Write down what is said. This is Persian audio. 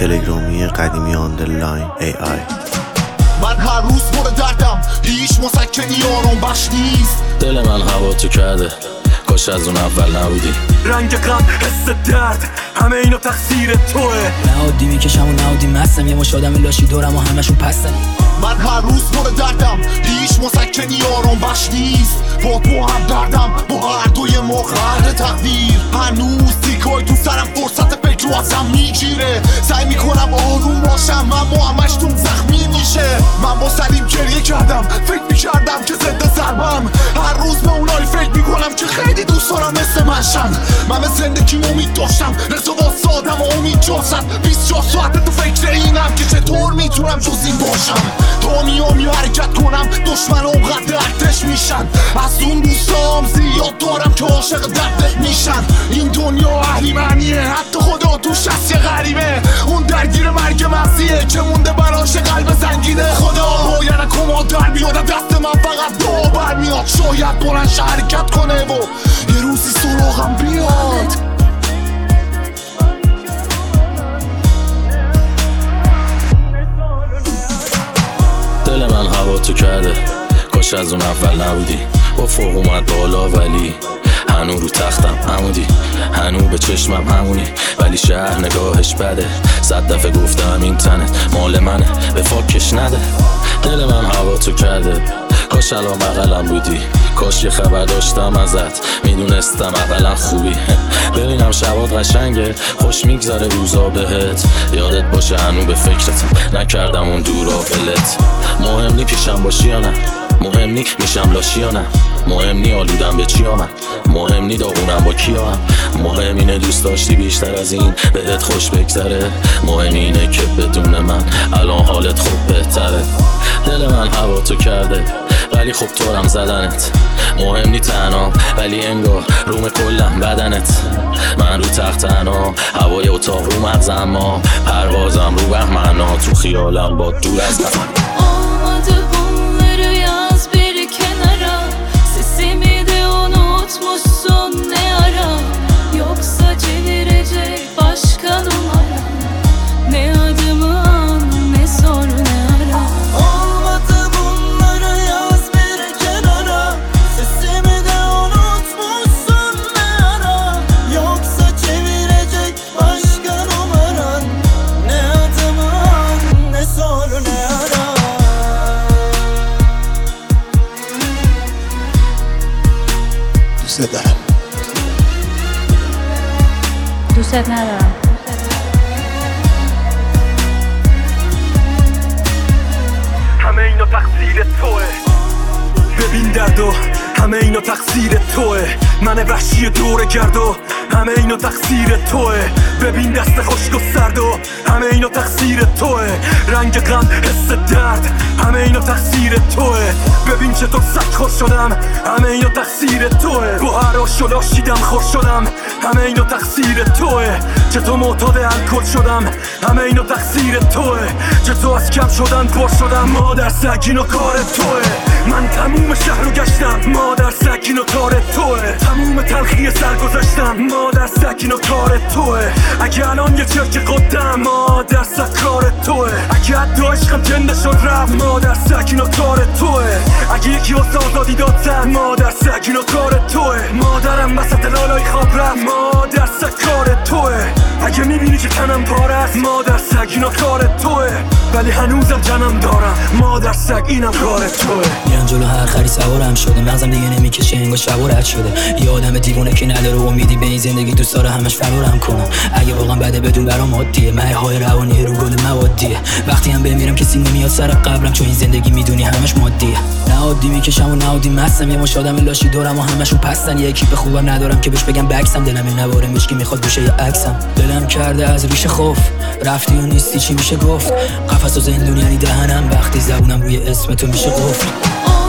تلگرامی قدیمی آندرلاین AI. من هر روز پر دردم، هیچ مسکنی آرام بخش نیست. دل من هوا تو کرده، کاش از اون اول نبودی. رنگ غم، حس درد، همه اینا تقصیر توه. نه عادی میکشم و نه عادی مستم، یه مش آدم لاشی دورم و همشون پستن. من هر روز پر دردم، هیچ مسکنی آرام بخش نیست. با هم دردم، با هر دوی ما قهر تقدیر. هنوز تیکای تو سرم فرصت فکر رو ازم میگیره. سعی میکنم آروم باشم اما همش تو زخمی میشه. من با سلیم گریه کردم، فکر میکردم که زنده ضربم. هر روز به اونایی فکر میکنم که خیلی دوست دارم مثل منشن. من به زندگی امید داشتم، رضا واسادم و امید جاست. 24 ساعت تو فکر اینم که چطور میتونم جز این باشم. تا میام حرکت کنم، دشمن اونقدر ارتش میشن. از اون دوستام زیاد دارم که عاشق دردت میشن. این دنیا اهریمنیه، حتی خدا توش هست یه غریبه. اون درگیر مرگ مغزیه که مونده براش قلب زنگینه. خدا باید نکن در بیاد دست من، فقط دعا برمیاد. شاید بلنش حرکت کنه و یه روزی سراغم بیاد. دل من هوا تو کرده، کاش از اون اول نبودی. با فوق اومد بالا ولی هنو رو تختم عمودی. هنو به چشمم همونی ولی شهر نگاهش بده. 100 دفعه گفتم این تنت مال منه، به فاکش نده. دل من هوا تو کرده، کاش الان بغلم بودی. کاش یه خبر داشتم ازت، میدونستم اقلا خوبی. ببینم شبات قشنگه، خوش میگذره روزا بهت. یادت باشه هنو به فکرتم، نکردم اون دورا ولت. مهم نی پیشم باشی یا نه، مهم نی میشم لاشی یا نه. مهم نی آلودم به چی آمد، مهم نی داغونم با کی هم. مهم اینه دوست داشتی بیشتر از این بهت خوش بگذره. مهم اینه که بدون من الان حالت خوب بهتره. دل من هوا تو کرده ولی خب طورم زدنت. مهم نی تنها ولی انگار روم کلم بدنت. من رو تخت تنها، هوای اتاق رو مغزم، اما پروازم رو بهمنا. تو خیالم با دور از من. Olmadı bunları yaz bir kenara. Sesimi de unutmuşsun ne ara. Yoksa çevirecek başka numara. Ne adımı an ne sor ne ara. Olmadı bunları yaz bir kenara. Sesimi de unutmuşsun ne ara. Yoksa çevirecek başka numaran. Ne adımı an ne sor ne ara. دوست دارم. دوستت ندارم. همه اینا تقصیر توه. ببین دردو، همه اینا تقصیر توه. من وحشی دوره گردو، همه اینا تقصیر توه. ببین دست خشک و سردو، همه اینا تقصیر توه. رنگ غم، حس درد، همه اینا تقصیر توه. ببین چطور سگ‌خور شدم، همه اینا تقصیر توه. با هر آش و لاشیدم خور شدم، همه اینا تقصیر توه. چطور معتاد الکل شدم، همه اینا تقصیر توه. چطور از کم شدن پر شدم، مادر سگ اینو کار توه. من تموم شهر رو گشتم، مادر سگ اینو کار توه. تموم تلخی سر گذاشتم، مادر سگ اینو کار توه. اگه الان یه چرک قدم، مادر سگ کار توه. اگه حتی عشقم جنده شد رفت، مادر سگ اینو کار توه. اگه یکی واسه آزادی داد زن، مادر سگ اینو کار توه. مادرم وسط لالای خواب رفت، مادر سگ کار توه. اگه میبینی که تنم پاره است، مادر سگ اینا کار توه. ولی هنوزم جنم دارم، مادر سگ اینم کار توه. میرم جلو هر خری سوارم شده، مغزم دیگه نمیکشه انگار شب و رد شده. یه آدم دیوونه که نداره امیدی به این زندگی، دوست داره همش فرارم کنم. اگه واقعا بده بدون برام عادیه، مههای روانی رو گل موادیه. وقتی هم بمیرم کسی نمیاد سر قبرم، چون این زندگی میدونی همش مادیه. نه عادی میکشم و نه عادی مستم، یه مش آدم لاشی دورم و همشون پستن. یه اکیپ خوبم ندارم که بهش بگم بکسم. دلم این نواره مشکی میخواد بوشه یه عکسم. دلم کرده از ریشه خوف، رفتی و نیستی چی میشه گفت. قفس و زندون یعنی دهنم، وقتی زبونم روی اسم تو میشه قفل.